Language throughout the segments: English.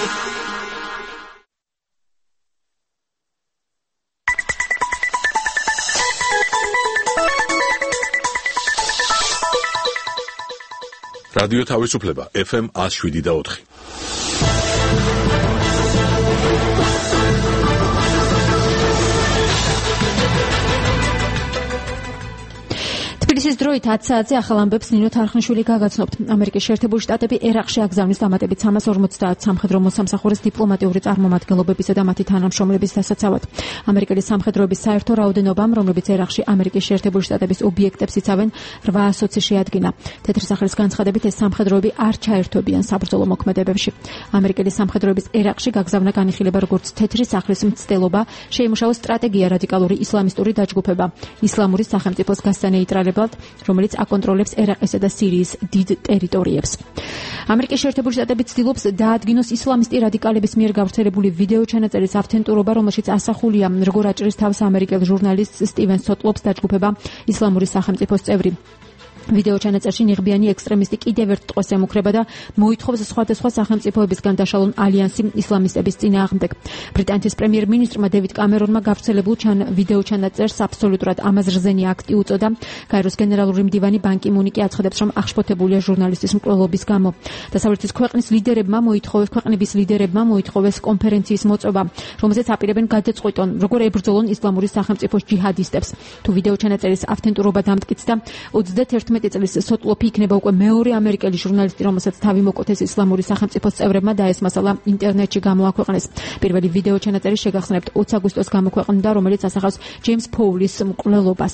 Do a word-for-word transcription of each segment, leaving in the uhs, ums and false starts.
რადიო თავისუფლება ეფ ემ one oh seven და four. თბილისის დროით ათი საათზე ახალ ამბებს ნინო თარხნიშვილი გაგაცნობთ. ამერიკის შეერთებული შტატები ერაყში აგზავნის დამატებით სამას ორმოცდაათ სამხედრო მოსამსახურეს დიპლომატიური წარმომადგენლობებისა და მათი თანამშრომლების დასაცავად. ამერიკელი სამხედროების საერთო რაოდენობამ, რომლებიც ერაყში ამერიკის შეერთებული შტატების ობიექტებს იცავენ, რვაასოცი შეადგინა. თეთრი სახლის განცხადებით ეს სამხედროები არ ჩაერთვებიან საბრძოლო მოქმედებებში. ამერიკელი სამხედროების ერაყში გაგზავნა განიხილება როგორც თეთრი სახლის მცდელობა, შეიმუშაოს სტრატეგია რადიკალური ისლამისტური დაჯგუფება, ისლამური სახელმწიფოს გასანეიტრალებად, რომელიც აკონტროლებს ერაყისა და სირიის დიდ ტერიტორიებს. ამერიკის შეერთებული შტატები ცდილობს დაადგინოს ისლამისტი რადიკალების მიერ გავრცელებული ვიდეო ჩანაწერის ავთენტურობა, რომელშიც ასახულია, როგორ აჭრის თავს ამერიკელ ჟურნალისტს სტივენ სოტლობს დაჯგუფება ისლამური სახელმწიფოს წევრი. ვიდეო ჩანაწერში ნიღბიანი ექსტრემისტი კიდევ ერთ ტყვეს ემუქრება და მოითხოვს სხვადასხვა სახელმწიფოებისგან დაშალონ ალიანსი ისლამისტების წინააღმდეგ. ბრიტანეთის პრემიერ-მინისტრმა დევიდ კამერონმა გავრცელებულ ჩან ვიდეო ჩანაწერს აბსოლუტურად ამაზრზენი აქტი უწოდა. გაეროს გენერალური მდივანი ბან კი მუნი კი აცხადებს, რომ აღშფოთებულია ჟურნალისტის მკვლელობის გამო. დასავლეთის ქვეყნის ლიდერებმა მოითხოვეს ქვეყნების ლიდერებმა მოითხოვეს კონფერენციის მოწვევა, რომელზეც აპირებენ გადაწყვიტონ, როგორ ებრძოლონ ისლამური სახელმწიფოს ჯიჰადისტებს. თუ ვიდეო ჩანაწერის ავთენტურობა დამტკიცდა, ოცდაათი წლის სოტლოფი იქნება უკვე მეორე ამერიკელი ჟურნალისტი, რომელსაც თავი მოკვეთეს ისლამური სახელმწიფოს წევრებმა და ეს მასალა ინტერნეტში გამოაქვეყნეს. პირველი ვიდეო ჩანაწერი შეგახსნებთ ოცი აგვისტოს გამოქვეყნდა, რომელიც ასახავს ჯეიმს ფოულის მკვლელობას.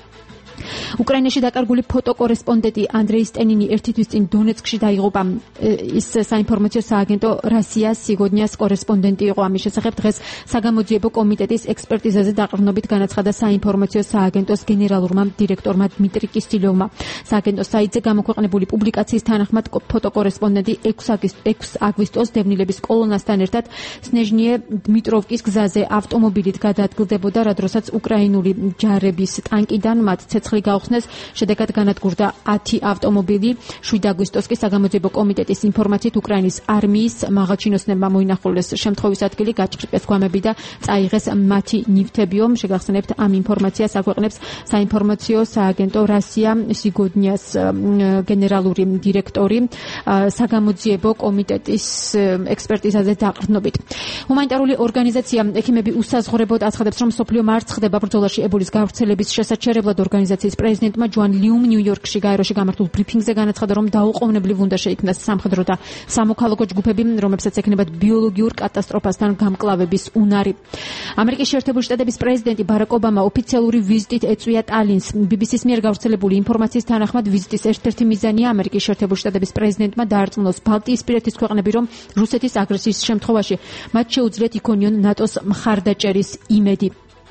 უკრაინაში დაკარგული ფოტოკორესპონდენტი ანდრეი სტენინი ერთი თვის წინ დონეცკში დაიღუპა. ის საინფორმაციო სააგენტო რასიას სიგოდნიას კორესპონდენტი იყო. ამის შესახებ დღეს საგამოძიებო კომიტეტის ექსპერტიზაზე დაყრდნობით განაცხადა საინფორმაციო სააგენტოს გენერალურმა დირექტორმა დმიტრი კისტილოვმა. სააგენტოს საიტზე გამოქვეყნებული პუბლიკაციის თანახმად ფოტოკორესპონდენტი ექვსი აგვისტოს დევნილების კოლონასთან ერთად სნეჟნიე დმიტროვკის გზაზე ავტომობილით გადაადგილდებოდა, რა დროსაც უკრაინული ჯარების ტანკიდან მათ ცეცხლი გაუხსნეს, შედეგად განადგურდა ათი ავტომობილი. შვიდი აგვისტოს კი საგამოძიებო კომიტეტის ინფორმაციით უკრაინის არმიის მაღალჩინოსნებმა მოინახულეს შემთხვევის ადგილი, გაჩხრიკეს გვამები და წაიღეს მათი ნივთებიო. შეგახსენებთ, ამ ინფორმაციას აქვეყნებს საინფორმაციო სააგენტო რასია სიგოდნიას გენერალური დირექტორი საგამოძიებო კომიტეტის ექსპერტიზაზე დაყრდნობით. ჰუმანიტარული ორგანიზაცია ექიმები უსაზღვრებოდ აცხადებს, რომ მსოფლიო მარცხ ხდება ბრძოლაში ებოლის გავრცელების შესაჩერებლად. ორგანიზაციის პრეზიდენტმა ჯოან ლიუმ ნიუ-იორკში გაეროში გამართულ ბრიფინგზე განაცხადა, რომ დაუყოვნებლივ უნდა შეიქმნას სამხედრო და სამოქალაქო ჯგუფები, რომლებსაც ექნებათ ბიოლოგიურ კატასტროფასთან გამკლავების უნარი. ამერიკის შეერთებული შტატების პრეზიდენტი ბარაკ ობამა ოფიციალური ვიზიტით ეწვია ტალინს. ბი ბი სის მიერ გავრცელებული ინფორმაციის თანახმად ვიზიტის ერთ-ერთი მიზანია ამერიკის შეერთებული შტატების პრეზიდენტმა დაარწმუნოს ბალტიისპირეთის ქვეყნები, რომ რუსეთის აგრესიის შემთხვევაში მათ შეუძლიათ იქონიონ ნატოს მხარდაჭერის იმედი.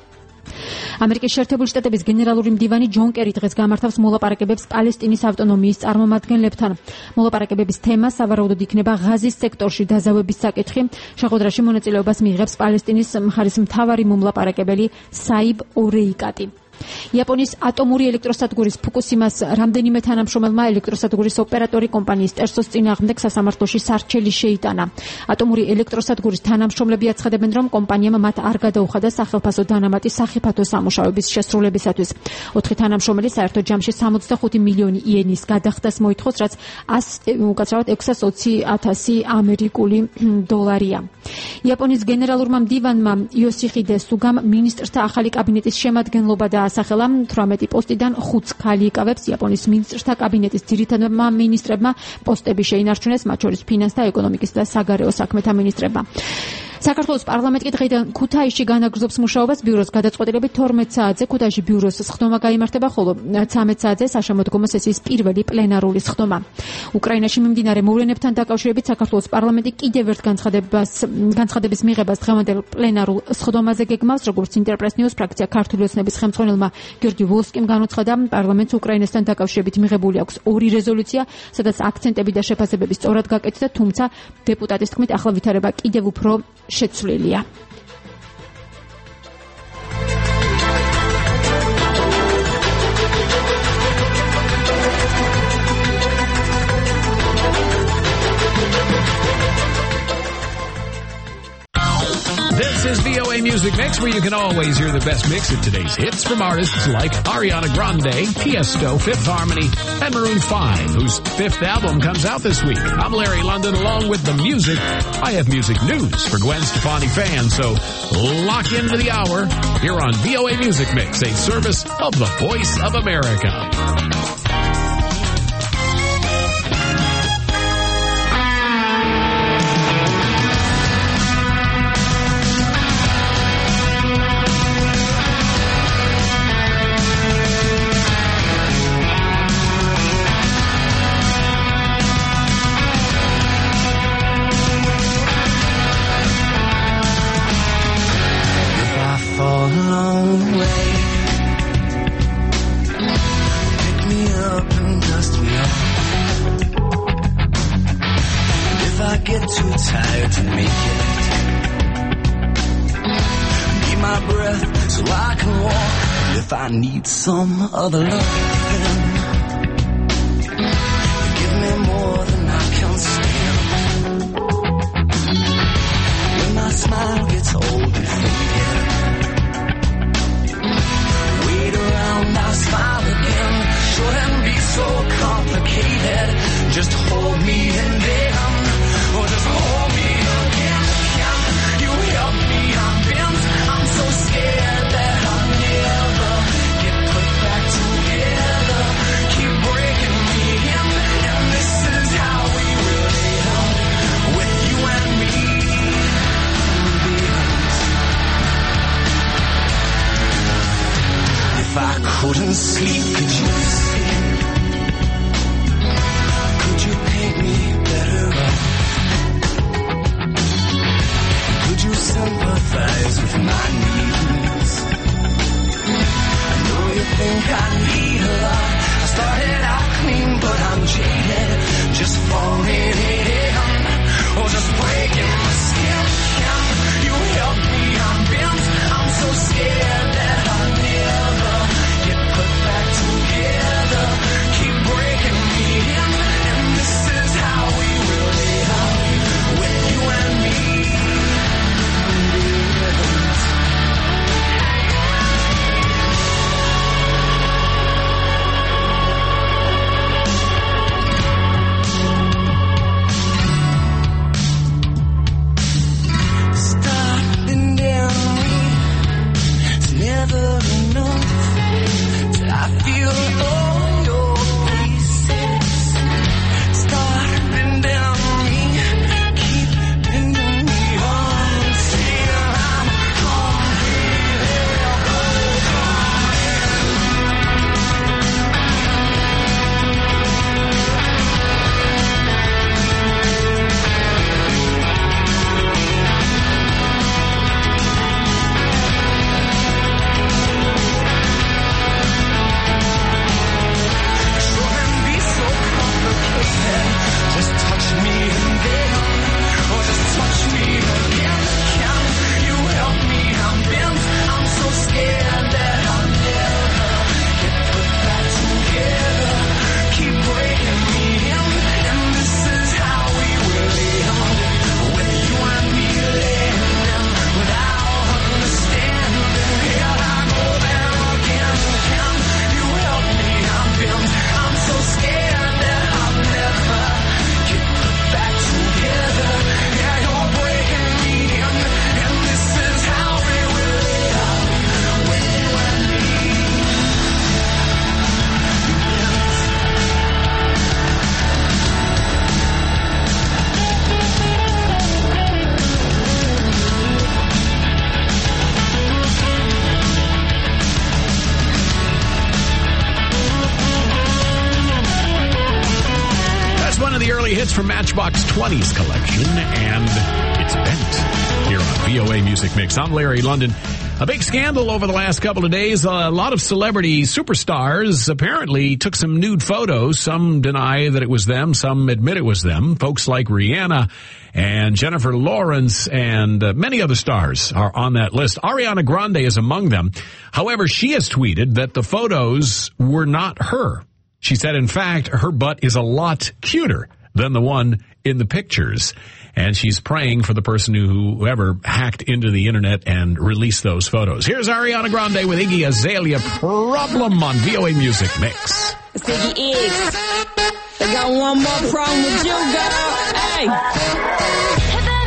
ამერიკის შეერთებული შტატების გენერალური მდივანი ჯონ კერი დღეს გამართავს მოლაპარაკებებს პალესტინის ავტონომიის წარმომადგენლებთან. მოლაპარაკებების თემა სავარაუდოდ იქნება ღაზის სექტორში დაზავების საკითხი. შეხვედრაში მონაწილეობას მიიღებს პალესტინის მხარის მთავარი მომლაპარაკებელი საიბ ორეიკატი. იაპონიის ატომური ელექტროსადგურის ფუკუსიმას რამდენიმე თანამშრომელმა ელექტროსადგურის ოპერატორი კომპანიის ტერსოს წინააღმდეგ სასამართლოში სარჩელი შეიტანა. ატომური ელექტროსადგურის თანამშრომლები აცხადებენ, რომ კომპანიამ მათ არ გადაუხადა სახელფასო დანამატი სახიფათო სამუშაოების შესრულებისათვის. ოთხი თანამშრომელი საერთო ჯამში სამოცდახუთი მილიონი იენის გადახდას მოითხოვს, რაც უკაცრავად ექვსას ოცი ათასი ამერიკული დოლარია. იაპონიის გენერალურმა მდივანმა იოსიხიდე სუგამ მინისტრთა ახალი კაბინეტის შემადგენლობა და ასახელა თვრამეტი პოსტიდან ხუთს ქალი იკავებს. იაპონიის მინისტრთა კაბინეტის ძირითადმა მინისტრებმა პოსტები შეინარჩუნეს, მათ შორის ფინანსთა, ეკონომიკის და საგარეო საქმეთა მინისტრებმა. საქართველოს პარლამენტი დღეიდან ქუთაისში განაგრძობს მუშაობას. ბიუროს გადაწყვეტილებით თორმეტ საათზე ქუთაისში ბიუროს სხდომა გაიმართება, ხოლო ცამეტ საათზე საშემოდგომო სესიის პირველი პლენარული სხდომა. უკრაინაში მიმდინარე მოვლენებთან დაკავშირებით საქართველოს პარლამენტი კიდევ ერთ განცხადებას განცხადების მიღებას დღევანდელ პლენარულ სხდომაზე გეგმავს, როგორც ინტერპრეს ნიუს ფრაქცია ქართული ოცნების ხელმძღვანელმა გიორგი ვოლსკიმ განუცხადა, პარლამენტს უკრაინასთან დაკავშირებით მიღებული აქვს ორი რეზოლუცია, სადაც აქცენტები და შეფასებები სწორად გაკეთდა, თუმცა დეპუტატის თქმით ახლა ვითარება კიდევ უფრო შეცვლილია. This is V O A Music Mix, where you can always hear the best mix of today's hits from artists like Ariana Grande, Tiesto, Fifth Harmony, and Maroon five, whose fifth album comes out this week. I'm Larry London, along with the music. I have music news for Gwen Stefani fans, so lock into the hour here on V O A Music Mix, a service of the Voice of America. Too tired to make it. Need my breath so I can walk. If I need some other love, give me more than I can stand. When my smile gets old and faded, wait around, I'll smile again. Shouldn't be so complicated. Just hold me and then. Or just hold me again, can you help me? I'm bent, I'm so scared that I'll never get put back together. Keep breaking me in, and this is how we really end, with you and me. If I couldn't sleep, could you see? Could you paint me better off? Could you sympathize with my needs? I know you think I need a lot. I started out clean, but I'm jaded. Just falling in, or just breaking my skin. Can you help me? I'm bent, I'm so scared that I'll never get put back together. Keep breaking me in, and this is how we really are, with you and me. From Matchbox twenty's collection, and it's Bent here on V O A Music Mix. I'm Larry London. A big scandal over the last couple of days. A lot of celebrity superstars apparently took some nude photos. Some deny that it was them. Some admit it was them. Folks like Rihanna and Jennifer Lawrence and uh, many other stars are on that list. Ariana Grande is among them. However, she has tweeted that the photos were not her. She said, in fact, her butt is a lot cuter than the one in the pictures. And she's praying for the person who whoever hacked into the internet and released those photos. Here's Ariana Grande with Iggy Azalea, Problem on V O A Music Mix. It's Iggy Iggs. I got one more problem with you, girl. Hey.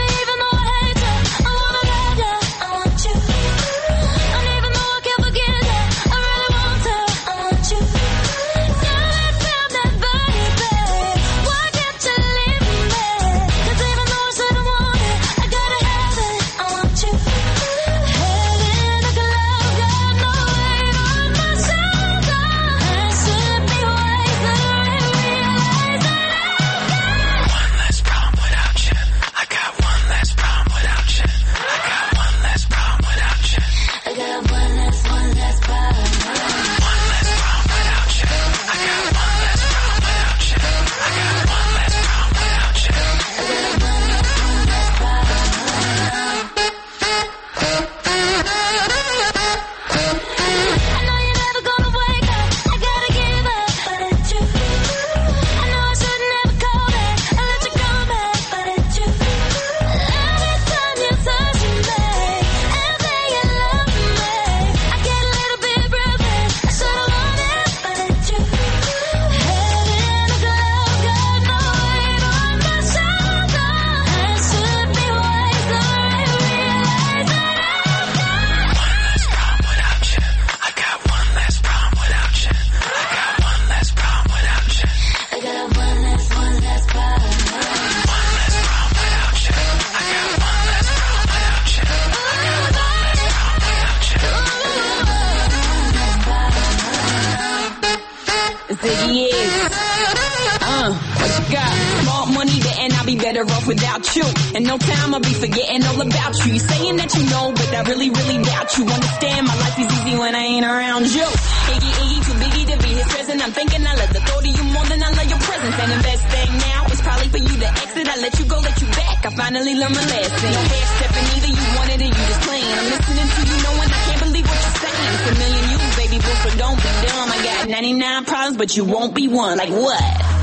Without you, and no time I'll be forgetting all about you. You saying that you know, but I really, really doubt you. Understand my life is easy when I ain't around you. Iggy, Iggy, too biggie to be his present. I'm thinking I love the thought of you more than I love your presence. And the best thing now is probably for you to exit. I let you go, let you back. I finally learned my lesson. No half stepping either, you wanted it, you just playing. I'm listening to you, knowing I can't believe what you're saying. It's a million you, baby boo, so don't be dumb. I got ninety-nine problems, but you won't be one. Like what?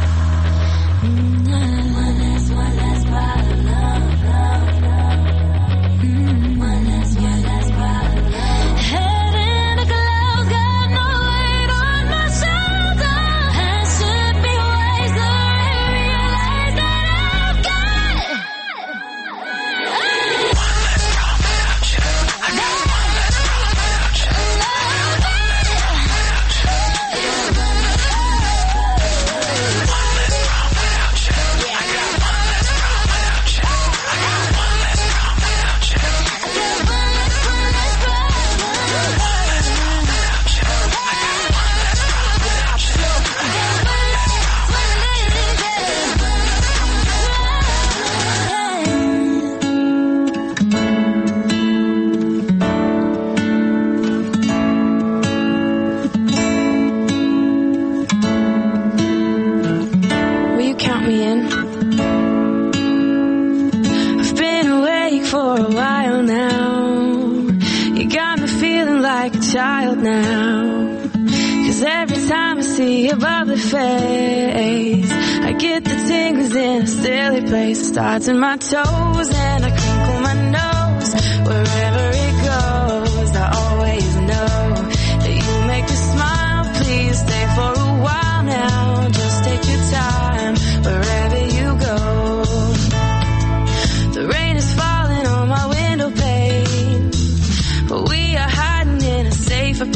Starts in my toes and I crinkle my nose. Wherever it goes, I always know that you make me smile. Please stay for a while now. Just take your time wherever you go. The rain is falling on my window pane, but we are hiding in a safer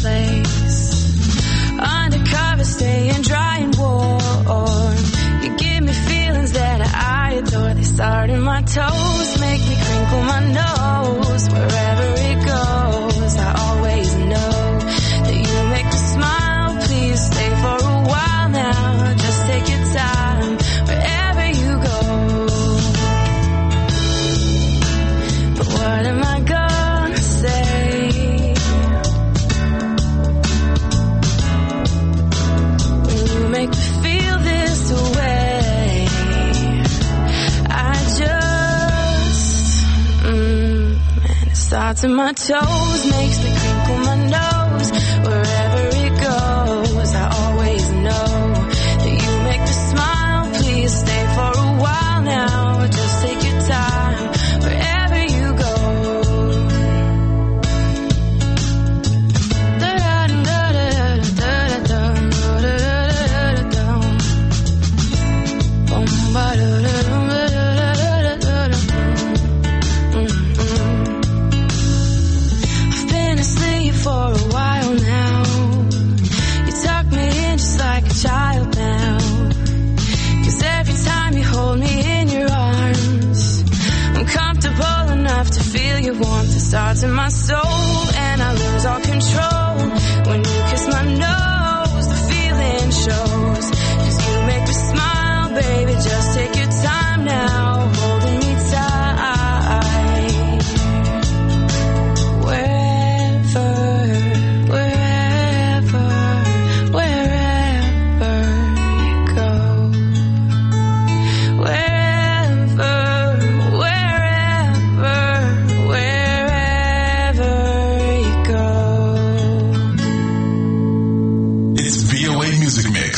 place. Undercover, staying dry and warm. You give me feelings that I adore. They start in my toes, make me crinkle my nose. Wherever it goes, I always know that you make me smile. Please stay for a while now. Just take your time wherever you go. But what am I gonna say when you make me feel this way? Starts in my toes, makes me crinkle my nose. Wherever it goes, I always know that you make me smile. Please stay for a while now. feel your warmth, it starts in my soul, and I lose all control. When you kiss my nose, the feeling shows. 'Cause you make me smile, baby, just take your time now, holding me tight. Wherever, wherever, wherever you go. Wherever, wherever, wherever you go. It's V O A Music Mix.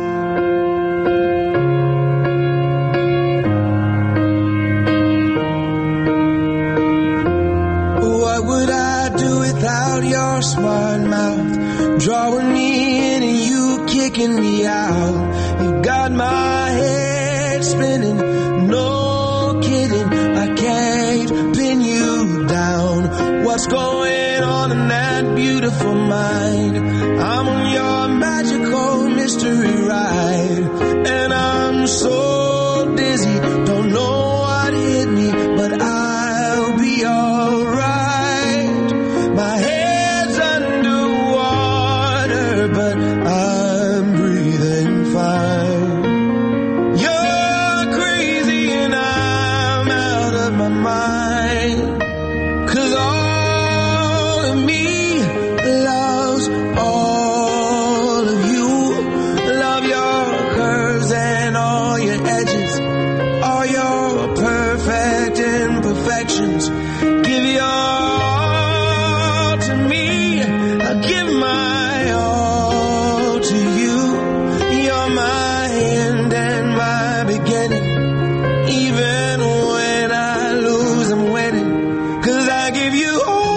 What would I do without your smart mouth? Drawing me in and you kicking me out. You got my head spinning, no kidding. I can't pin you down. What's going on in that beautiful mind? I'm on your magical mystery ride, and I'm so dizzy, don't know what hit me, but I'll be alright. My head's underwater, but I'm breathing fine. You're crazy and I'm out of my mind. 'Cause all of me loves all of you. Love your curves and all your edges, all your perfect imperfections. Give your all to me, I'll give my all to you. You're my end and my beginning. Even when I lose, I'm winning. 'Cause I give you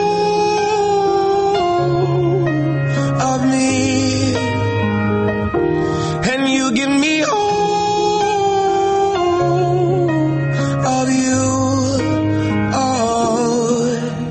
all of me, and you give me all of you. Oh,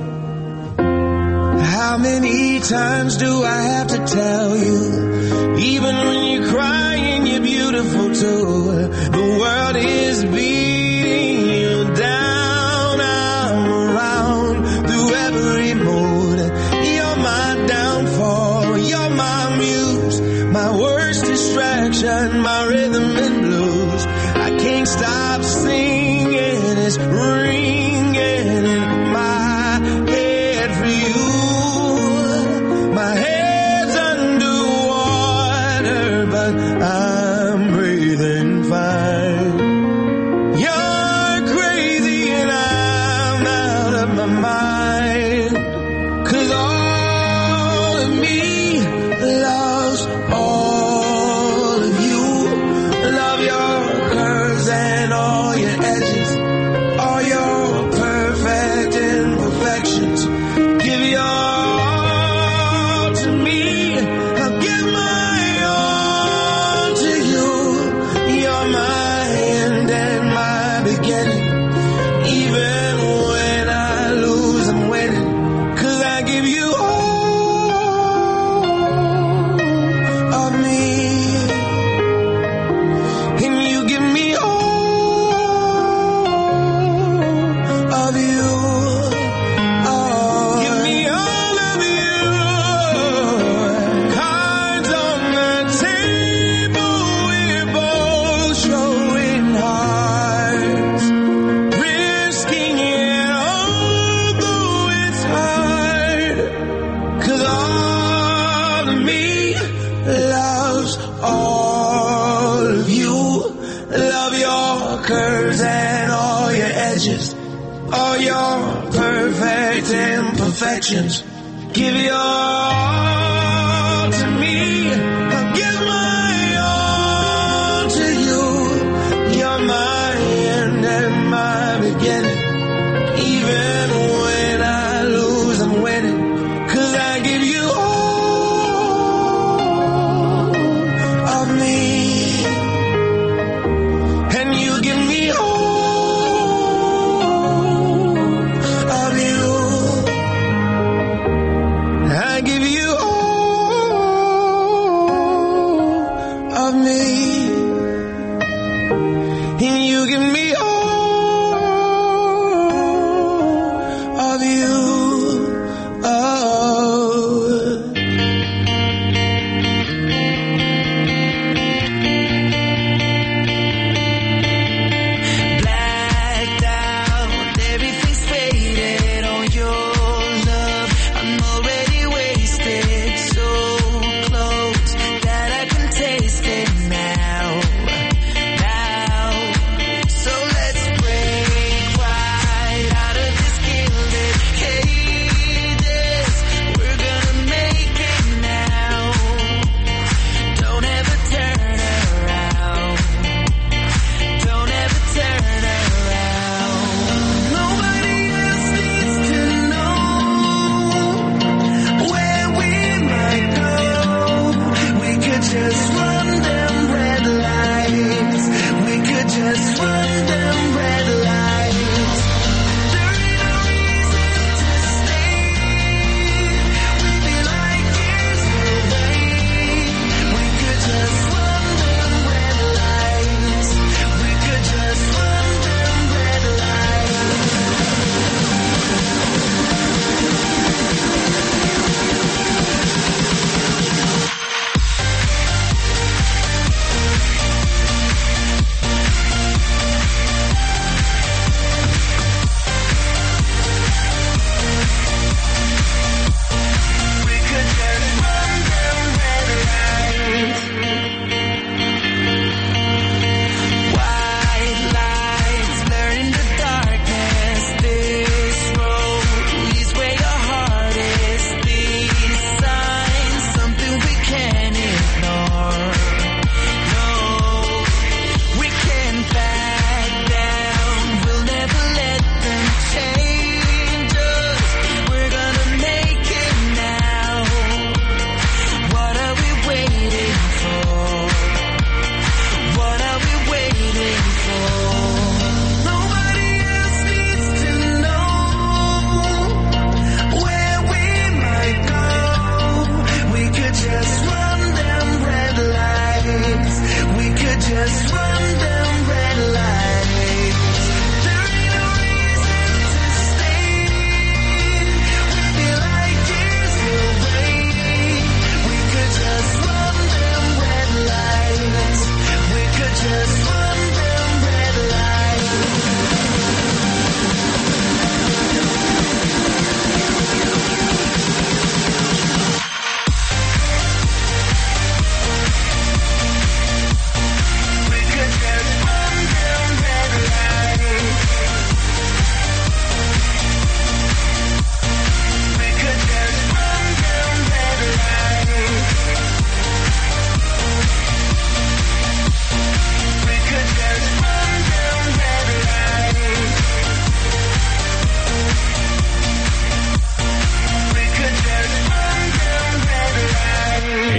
how many times do I have to tell you? Even when you're crying, you're beautiful too. The world is beating you down. I'm around through every mood. You're my downfall, you're my muse, my worst distraction, my rhythm and blues. I can't stop singing, it's ringing in my head for you. My head's underwater, but I'm breathing fine. You're crazy and I'm out of my mind. 'Cause all of me loves all of you. Love your curves and all your edges, all your perfect imperfections. Give your all to me, I'll give my all to you. You're my end and my beginning. Even when I lose, I'm winning. 'Cause I give you all of me, and you give me all of you. Oh, give me all of you. Cards on the table, we're both showing hearts, risking it although it's hard. 'Cause all of me loves all of you. Love your curves and all your edges, all your perfect imperfections. Give your all to me, I'll give my all to you. You're my end and my beginning. Even when I lose, I'm winning. 'Cause I give you all of me, and you give me all of you. I give you all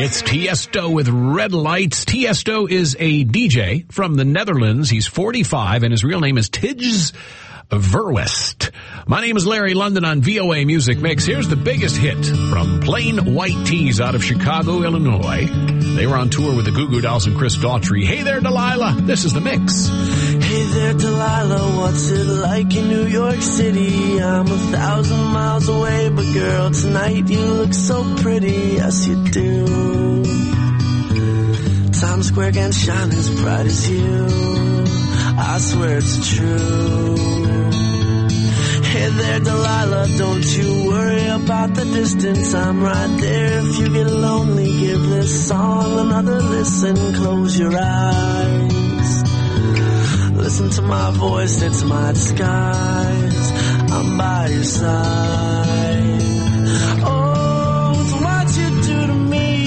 It's Tiesto with Red Lights. Tiesto is a D J from the Netherlands. He's forty-five, and his real name is Tijs Verwest. My name is Larry London on V O A Music Mix. Here's the biggest hit from Plain White T's out of Chicago, Illinois. They were on tour with the Goo Goo Dolls and Chris Daughtry. Hey there, Delilah. This is The Mix. Hey there, Delilah, what's it like in New York City? I'm a thousand miles away, but girl, tonight you look so pretty, yes you do. Times Square can shine as bright as you, I swear it's true. Hey there, Delilah, don't you worry about the distance, I'm right there. If you get lonely, give this song another listen, close your eyes. Listen to my voice, it's my disguise, I'm by your side. Oh, it's what you do to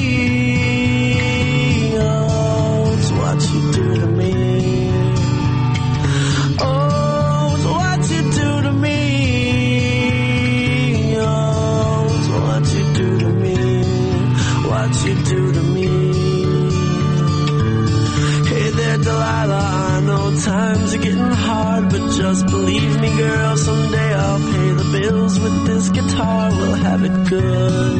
me, oh, it's what you do to me. Oh, it's what you do to me, oh, it's what you do to me, what you do to me. Hey there, Delilah, I know times are getting hard, but just believe me, girl, someday I'll pay the bills with this guitar. We'll have it good,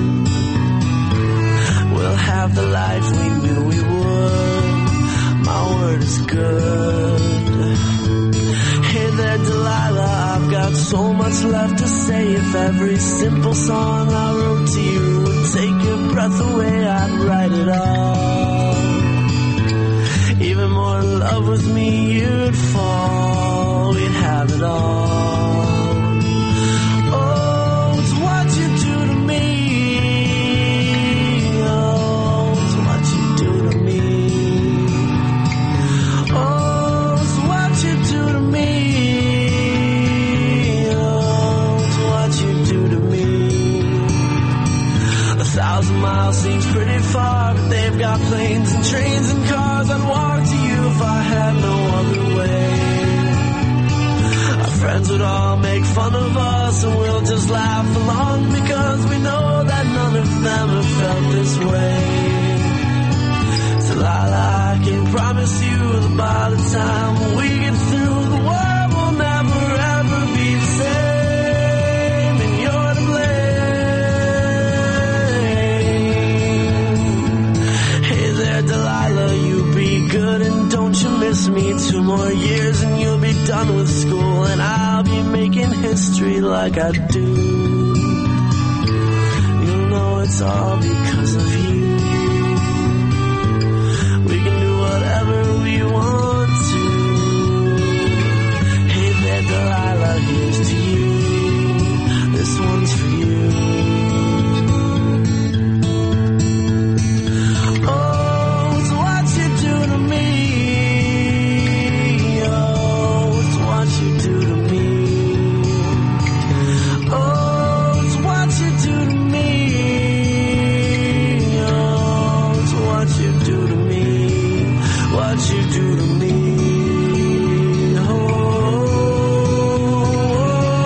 we'll have the life we knew we would, my word is good. Hey there, Delilah, I've got so much left to say. If every simple song I wrote to you would take your breath away, I'd write it all. Even more in love with me, you'd fall, we'd have it all. Oh, it's what you do to me, oh, it's what you do to me. Oh, it's what you do to me, oh, it's what you do to me. A thousand miles seems pretty far, but they've got planes and trains and cars. I'd walk to you if I had no other way. Our friends would all make fun of us, and we'll just laugh along, because we know that none of them have felt this way. Delilah, I can promise you that by the time we get through, the world will never ever be the same, and you're to blame. Hey there, Delilah, you be good and don't you miss me. Two more years and you'll be done with school, and I'll be making history like I do. You'll know it's all because of you. We can do whatever we want to. Hey there, Delilah, here's to you. This one's for you. Oh, it's what you do to me, oh, it's what you do to me. Oh, it's what you do to me, oh, it's what you do to me, what you do to me. Oh,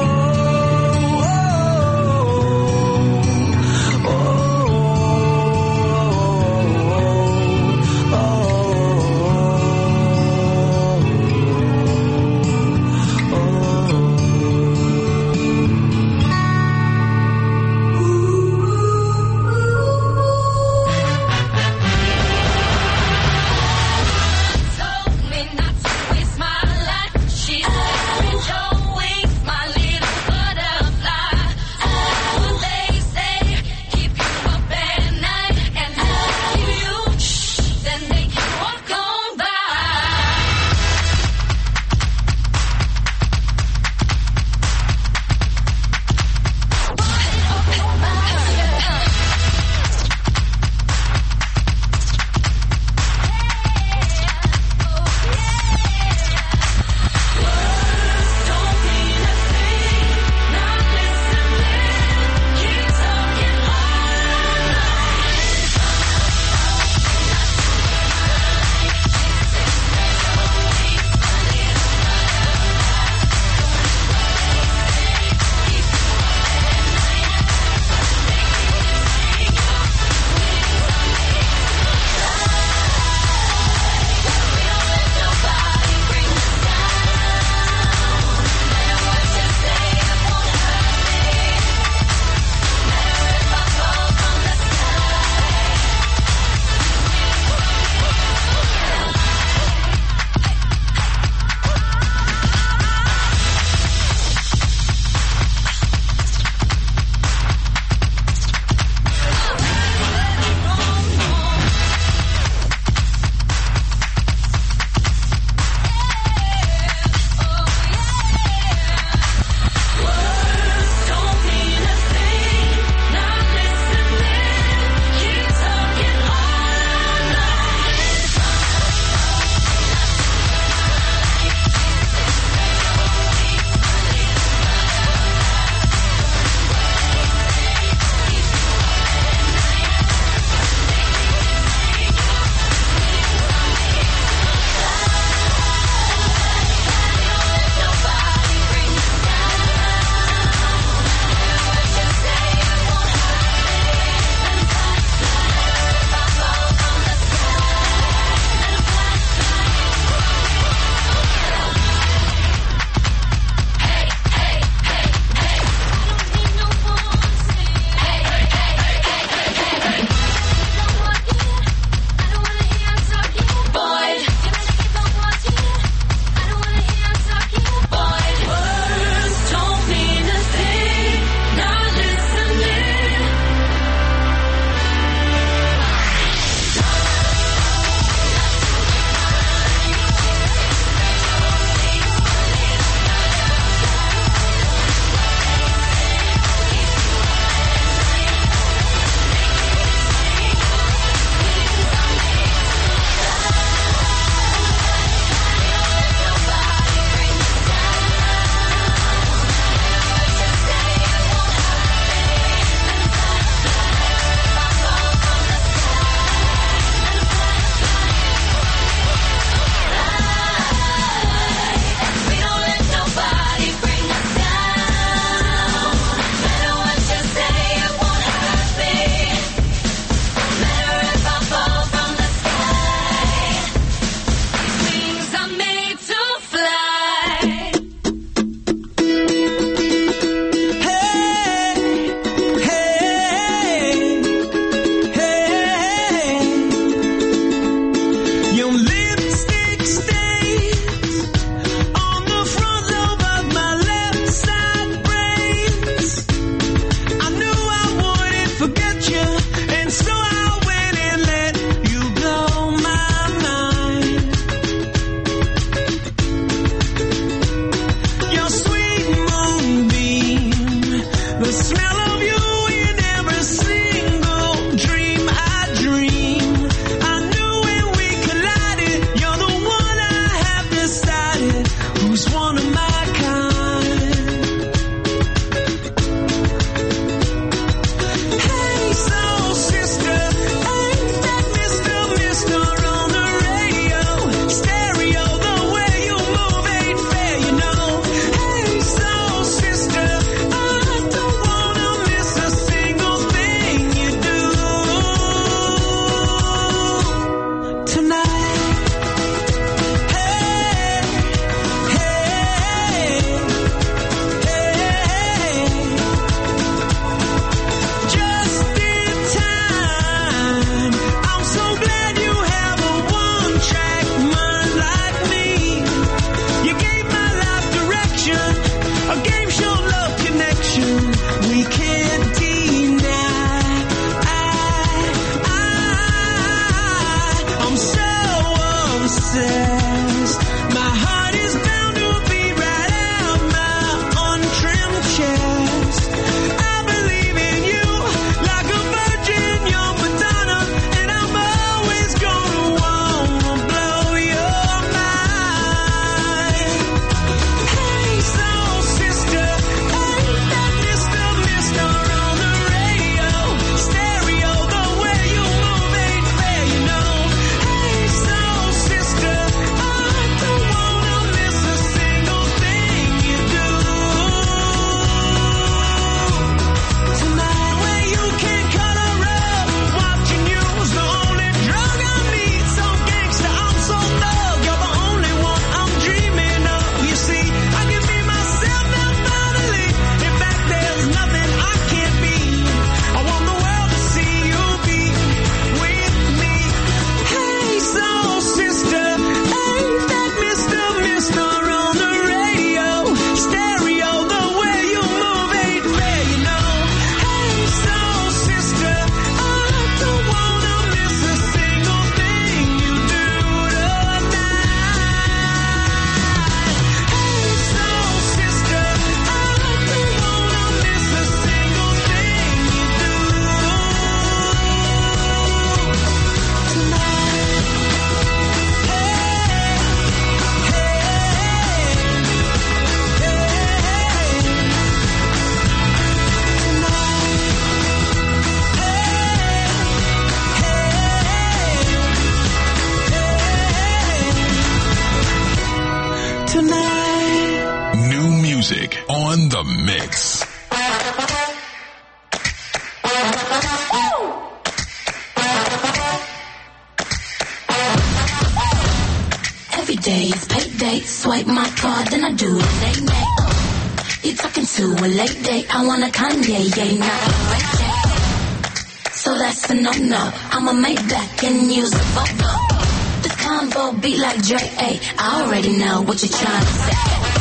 days, payday, swipe my card, then I do the nay nay. Uh, you talking to a late date? I want a Kanye, yeah, not a Ray J. So that's a no no. I'ma make back and use a Volvo. This combo beat like Dre. Ay, I already know what you're trying to say.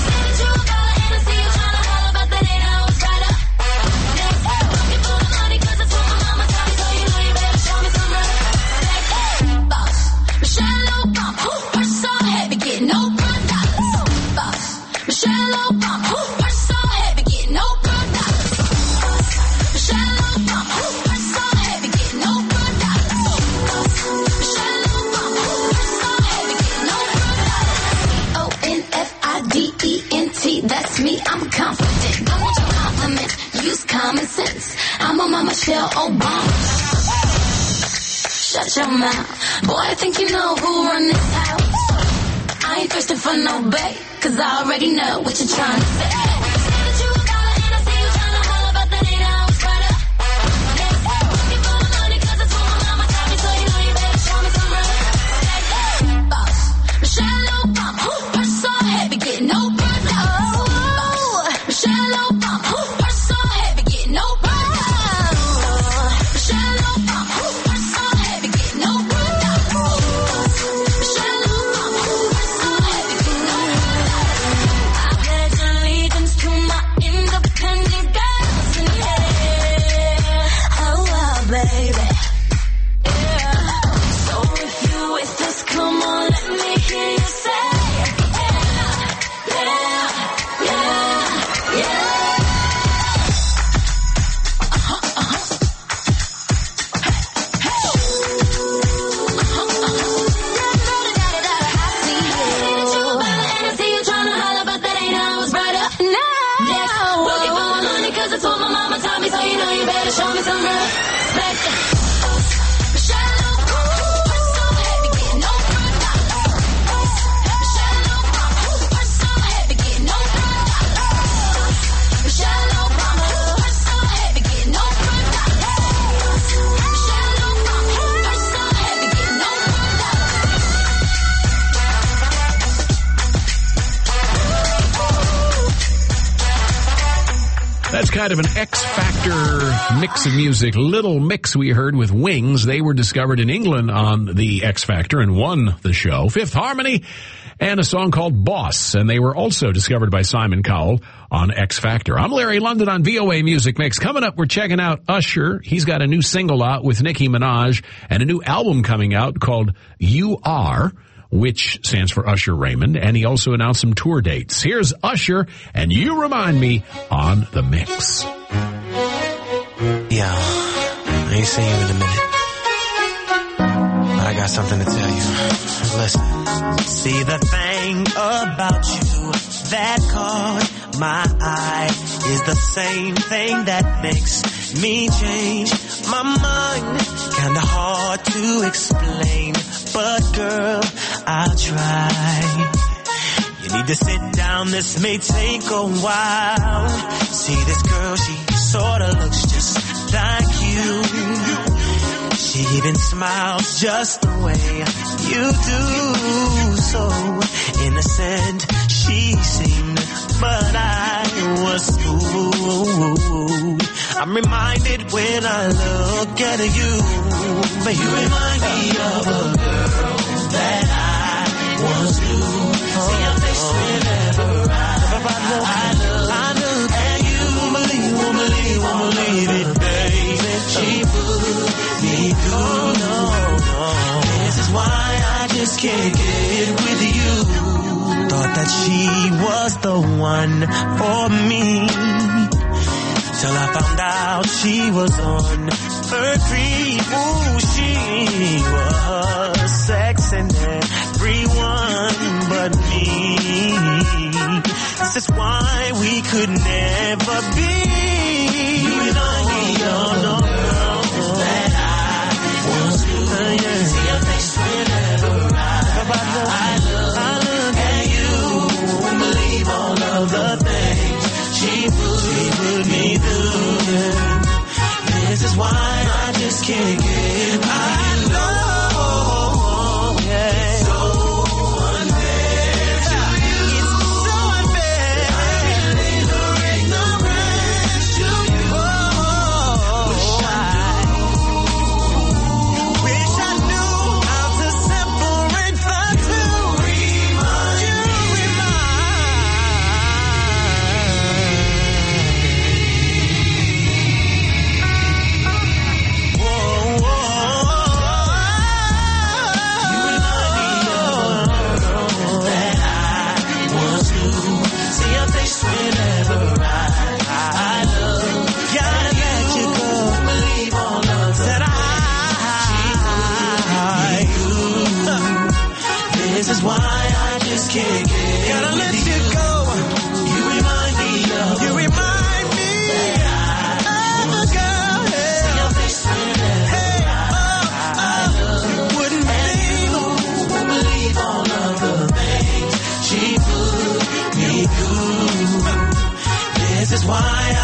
That's me, I'm confident. Don't want your compliments, use common sense. I'm on my Michelle Obama. Shut your mouth, boy, I think you know who run this house. I ain't thirsty for no bait, cause I already know what you're trying to say. Kind of an X Factor mix of music. Little Mix we heard with Wings. They were discovered in England on the X Factor and won the show. Fifth Harmony and a song called Boss. And they were also discovered by Simon Cowell on X Factor. I'm Larry London on V O A Music Mix. Coming up, we're checking out Usher. He's got a new single out with Nicki Minaj and a new album coming out called You Are, which stands for Usher Raymond, and he also announced some tour dates. Here's Usher, and You Remind Me on The Mix. Yo, I ain't seen you in a minute, but I got something to tell you. Listen. See, the thing about you that caught my eye is the same thing that makes me change my mind. Kinda hard to explain, but girl, I'll try. You need to sit down, this may take a while. See, this girl, she sorta looks just like you. She even smiles just the way you do. So innocent she seemed, but I was fooled. I'm reminded when I look at you, but you remind me of a girl that I once knew. See your face whenever I, I look, I look at you. Won't believe, won't believe, won't believe it, baby. She put me through, no, no. This is why I just can't get with you. Thought that she was the one for me, till I found out she was on her creep. Ooh, she was sexing everyone but me. This is why we could never be. You remind me of no girl that I once knew. Uh, yeah. See your face whenever I, I look, I look at you. Won't believe all of the things she put, she put me through. This is why I just can't get. I know, yeah. So unfair.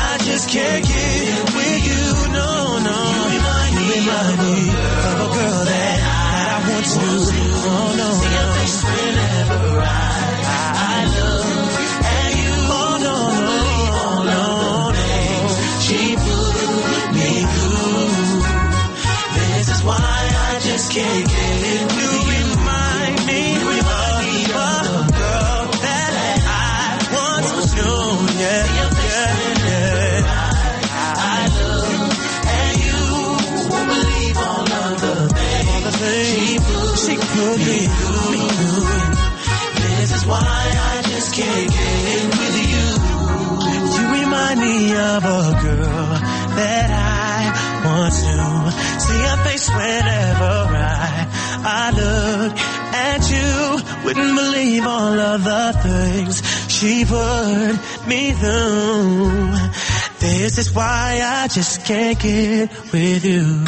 I just can't get with you. No, no. You remind me of a girl that, that I want to. Oh, no, see your face whenever I, I look at you. Oh, no, no, no, no. She put me through. This is why I just can't get with you. You remind me, you remind me of a girl that I once knew. Yeah, yeah, yeah. I look at you, won't believe all of the things she put me through. This is why I just can't get with you. You remind me of a girl that I once knew. See her face whenever I, I look at you. Wouldn't believe all of the things she put me through. This is why I just can't get with you.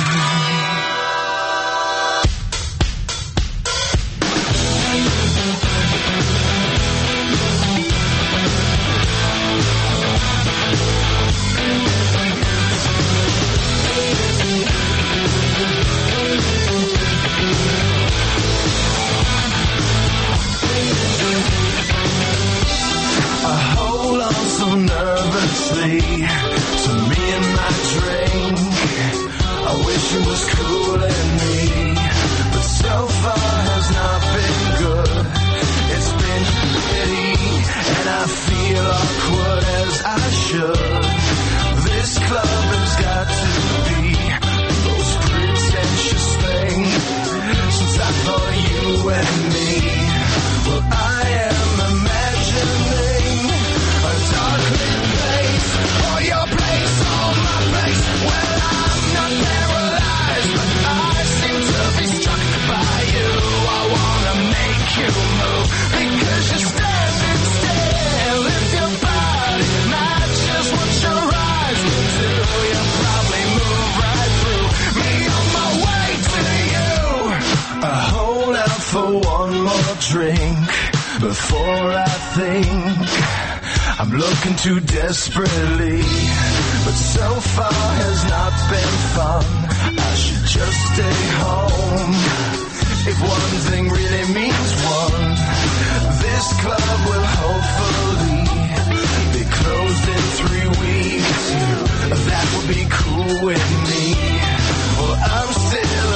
Looking too desperately, but so far has not been fun. I should just stay home. If one thing really means one, this club will hopefully be closed in three weeks. That would be cool with me. Well, I'm still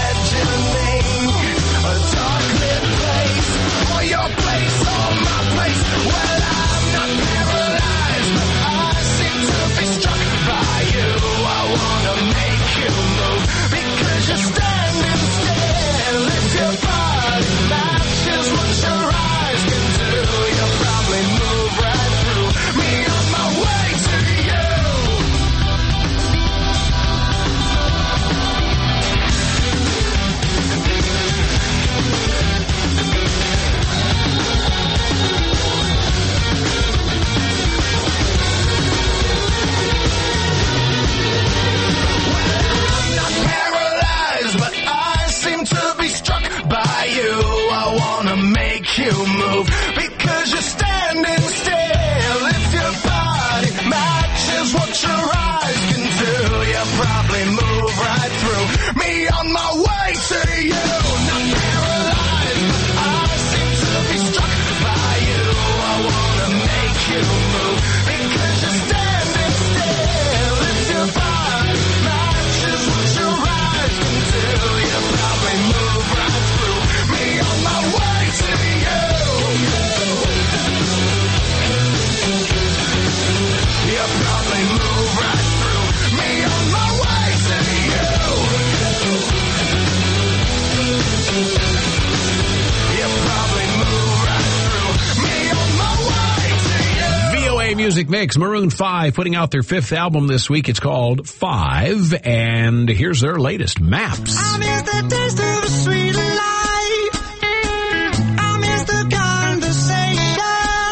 imagining a dark lit place, or your place, or my place. Well, I'm not paralyzed, but I seem to be struck by you. I wanna make you move, because you're standing still. If your body matches what your eyes can do, you'll probably move right through me on my way to you. You move because you're standing still. If your body matches what your eyes can do, you'll probably move right through me on my way to you. Not paralyzed, but I seem to be struck by you. I wanna make you move because you're standing still. If your body matches what your eyes can do, you'll probably move right through me on my way to you. You'll probably move right through me on my way to you. You'll probably move right through me on my way to you. V O A Music Mix, Maroon five putting out their fifth album this week. It's called Five, and here's their latest, Maps. I miss the taste of a sweet life. I miss the conversation.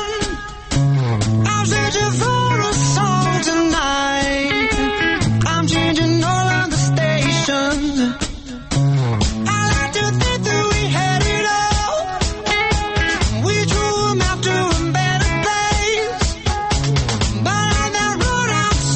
I'm searching for a song tonight. I'm changing all of the stations. I like to think that we had it all. We drew them out to a better place. But on that road I'm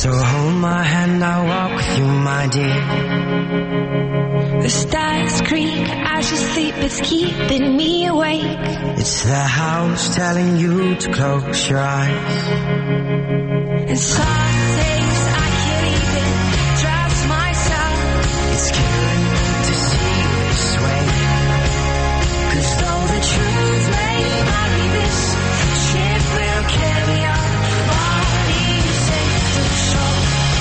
So hold my hand, I'll walk with you, my dear. The stars creak as you sleep, it's keeping me awake. It's the house telling you to close your eyes. And some days I can't even trust myself. It's killing me to see you this way. 'Cause though the truth may vary, this ship will carry our bodies safe to shore.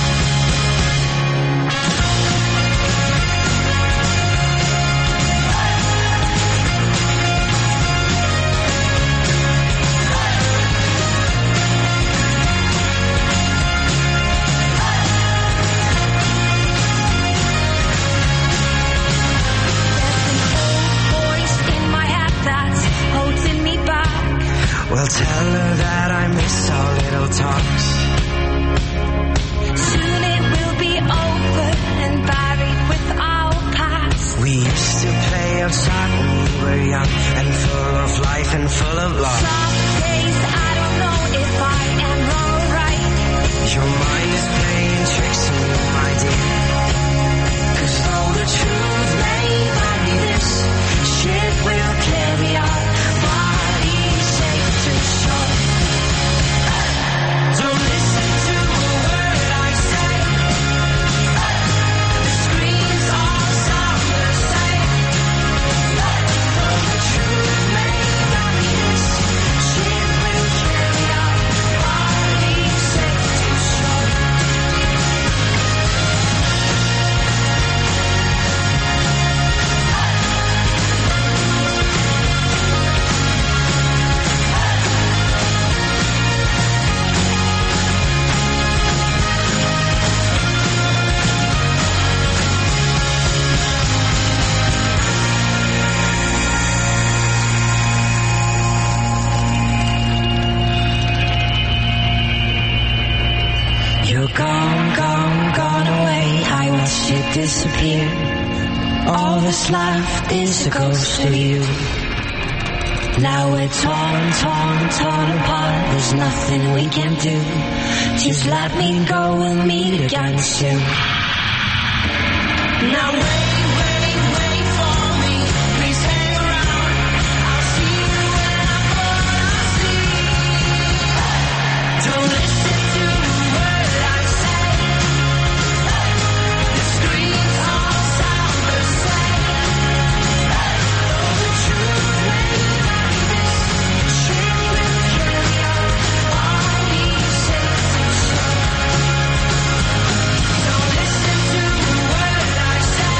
Well, tell her that I miss our little talks. Soon it will be over and buried with our past. We used to play outside when we were young and full of life and full of love. Some days I don't know if I am alright. Your mind is playing tricks on you, my dear. 'Cause though the truth may vary, this ship will carry our bodies safe to shore. Don't listen to a word I say. The screams all sound the same. Though the truth may vary, this ship will carry our bodies safe to shore. You're gone, gone, gone away. I watched you disappear. All that's left is a ghost of you. Now we're torn, torn, torn apart. There's nothing we can do. Just let me go, we'll meet again soon. Now wait, wait, wait for me. Please hang around. I'll see you when I fall asleep. Don't listen to a word I say. The screams all sound the same. Though the truth may vary, this ship will carry our bodies safe to shore. Don't listen to a word I say.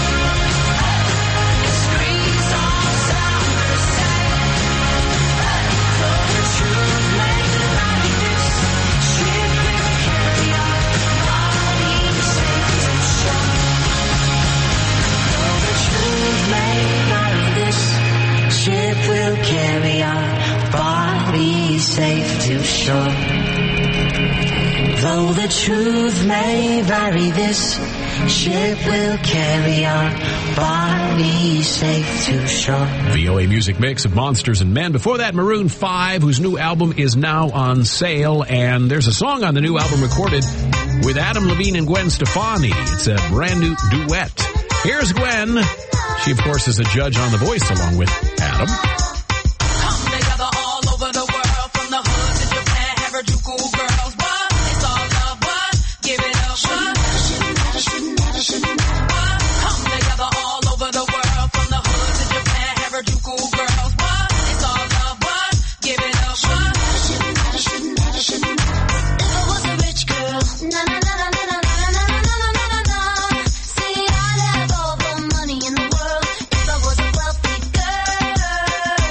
The screams all sound the same. Though the truth may vary, this ship will carry our bodies safe to shore. Though the truth may vary, this ship will carry our bodies safe to shore. Though the truth may vary, this ship will carry our bodies safe to shore. V O A Music Mix of Monsters and Men. Before that, Maroon five, whose new album is now on sale. And there's a song on the new album recorded with Adam Levine and Gwen Stefani. It's a brand new duet. Here's Gwen. She, of course, is a judge on The Voice along with Adam. Come together all over the world, from the hood to Japan, Harajuku girls. What? It's all love. What? Give it up. What? What? Come together all over the world, from the hood to Japan, Harajuku girls. What? It's all love. What? Give it up. What? If I was a rich girl, na na na na na na na na na na na na na. See, I'd have all the money in the world. If I was a wealthy girl,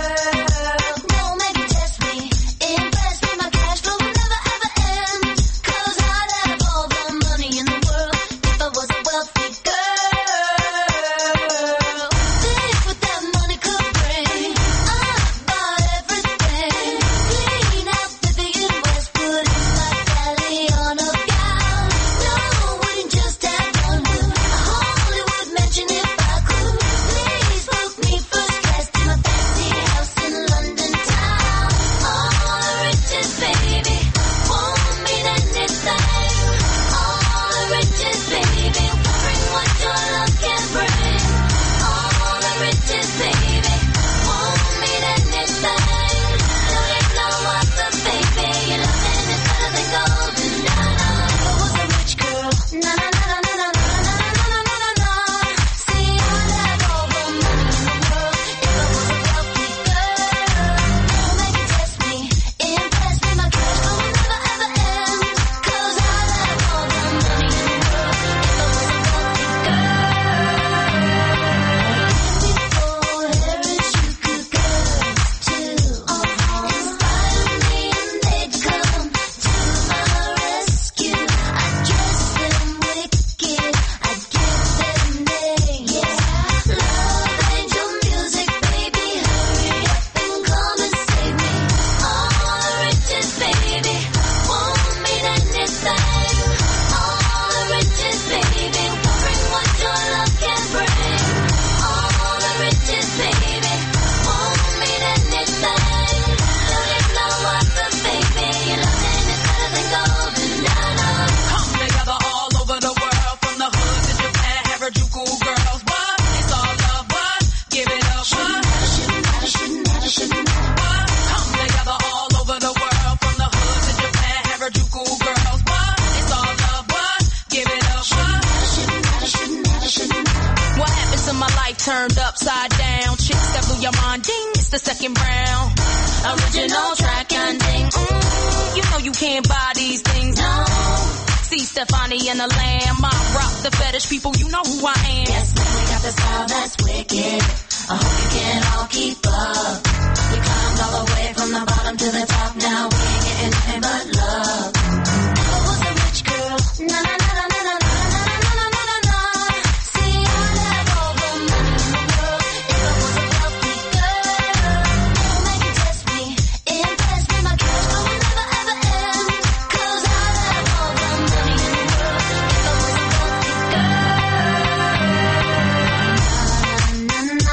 turned upside down. Chicks that blew your mind, ding, it's the second round. Original track and ding, mm, you know you can't buy these things, no. See Stefani and the Lamb, I rock the fetish people, you know who I am. Yes, man, we got the style that's wicked. I hope you can all keep up. We climbed all the way from the bottom to the top. Now we ain't getting nothing but love. I was a rich girl, na na na na na na na na na na na. See, I have all the money in the world. If I was a wealthy girl, no man can test me, impress me. My cash flow will never ever end. 'Cause I have all the money in the world. If I was a wealthy girl, na na na.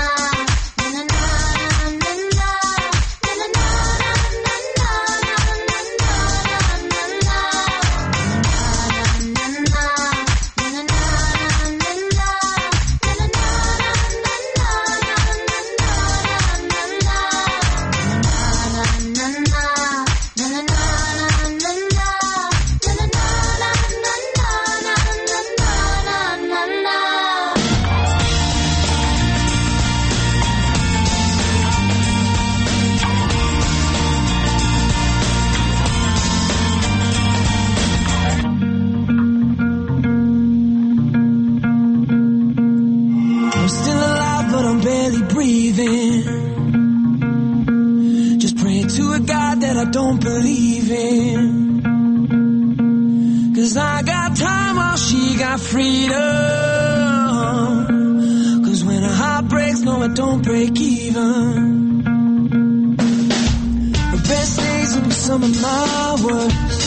I'm still alive, but I'm barely breathing. Just praying to a God that I don't believe in. 'Cause I got time while she got freedom. 'Cause when a heart breaks, no, it don't break even. Her best days will be some of my worst.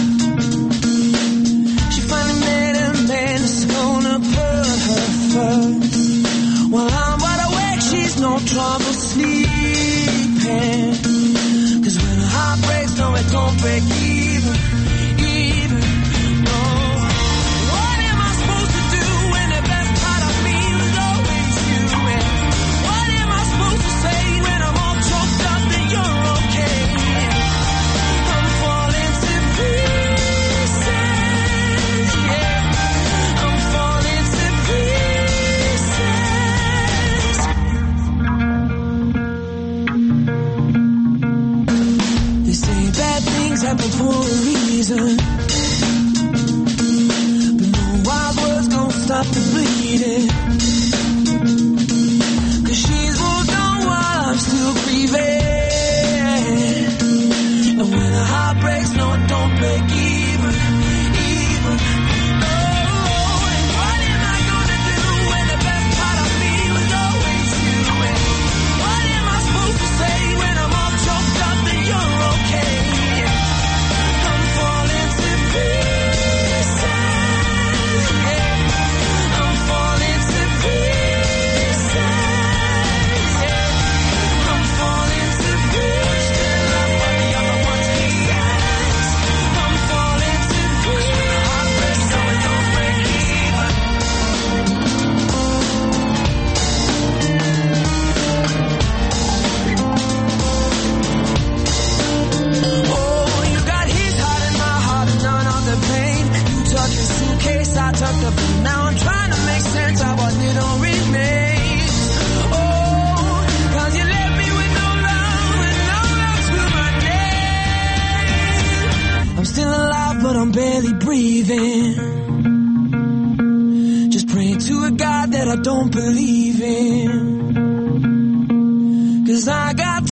She finally met a man that's gonna put her first. While I'm wide awake, she's no trouble sleeping. 'Cause when a heart breaks, no, it don't break even, even, no. What am I supposed to do when the best part of me was always you? And what am I supposed to say when I'm all choked up that you're okay? I'm falling to pieces, yeah. I'm falling to pieces. They say bad things happen for a reason, but no wild words gon' stop the bleeding. 'Cause she's moved on while I'm still grieving. And when a heart breaks, no, it don't break even, even. Oh, and what am I gonna do when the best part of me was always you? And what am I supposed to say when I'm all choked up that you're okay? I'm falling to pieces, yeah. I'm falling to pieces, yeah. I'm falling to pieces. Still love what the other ones he says. I'm falling to pieces. When a heart breaks, so it don't break even. Oh, you got his heart and my heart and none of the pain. You took your suitcase, I took the blame. Now I'm trying to make sense of what little remains. Oh, 'cause you left me with no love and no love to my name. I'm still alive, but I'm barely breathing. Just praying to a God that I don't believe in.